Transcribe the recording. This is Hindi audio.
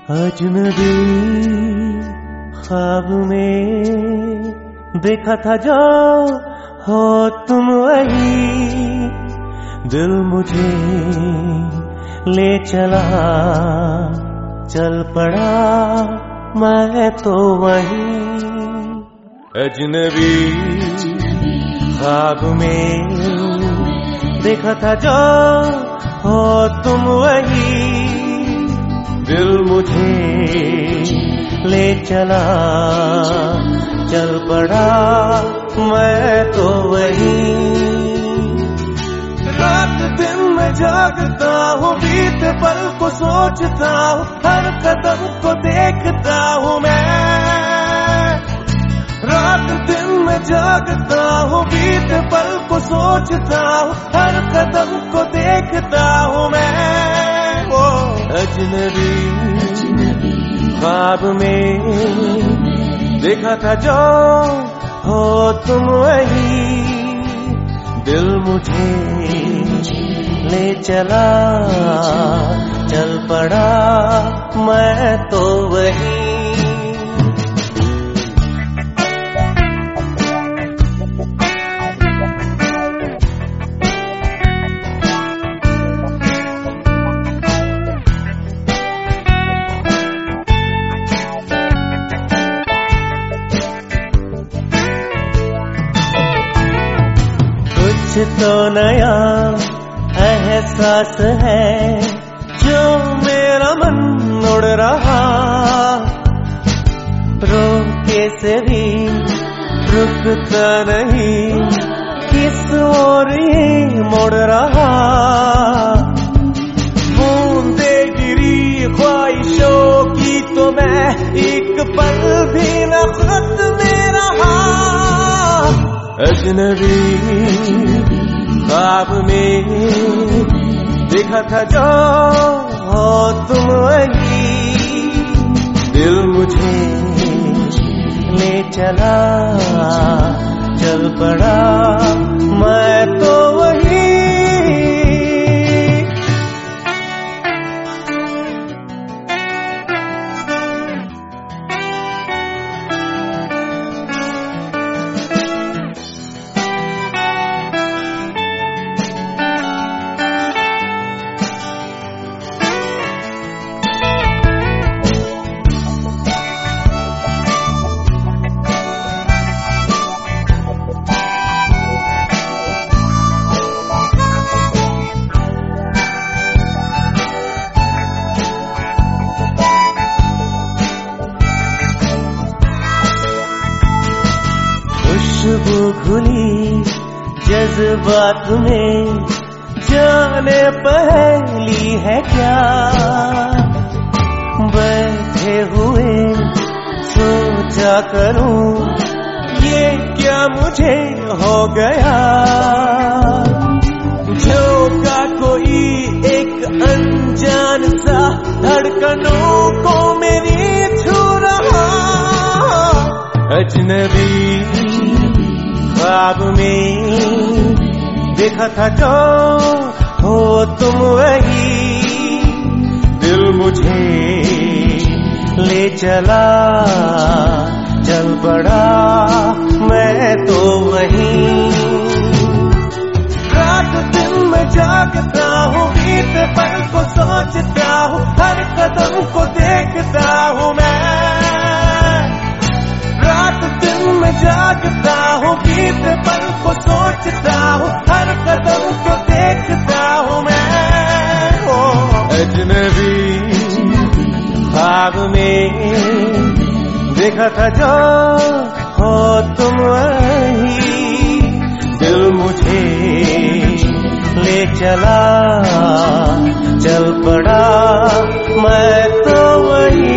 अजनबी ख्वाब में देखा था जो हो तुम वही, दिल मुझे ले चला, चल पड़ा मैं तो वही। अजनबी ख्वाब में देखा था जो हो तुम वही, दिल मुझे ले चला, चल पड़ा मैं तो वही। रात दिन में जागता हूँ, बीते पल को सोचता हूँ, हर कदम को देखता हूँ मैं। रात दिन में जागता हूँ, बीते पल को सोचता हूँ, हर कदम को देखता हूँ मैं। ओ अजनबी ख्वाब में देखा था जो हो तुम वही, दिल मुझे ले चला, चल पड़ा मैं तो वही। कुछ तो नया एहसास है जो मेरा मन उड़ रहा, रोके से भी रुकता नहीं, किस ओर ये मुड़ रहा। बूंदे गिरी ख्वाहिशों की तो मैं एक पल भी न खुद में रहा। अजनबी ख्वाब में देखा था जो हो तुम वही, दिल मुझे ले चला, चल पड़ा मैं तो वही। खुशबू घुली जज्बात में, जाने पहली है क्या, बैठे हुए सोचा करूं ये क्या मुझे हो गया। झोंका कोई एक अनजान सा, धड़कनों को मेरी छू रहा। अजनबी ख्वाब में देखा था जो हो तुम वही, दिल मुझे ले चला, चल पड़ा मैं तो वही। रात दिन में जागता हूँ, बीते पल को सोचता हूँ, हर कदम को देखता हूँ मैं। रात दिन में जागता हूँ, बीते पल को सोचता हूँ, हर कदम को देखता हूँ मैं। ओ अजनबी ख्वाब में देखा था जो हो तुम वही, दिल मुझे ले चला, चल पड़ा मैं तो वही।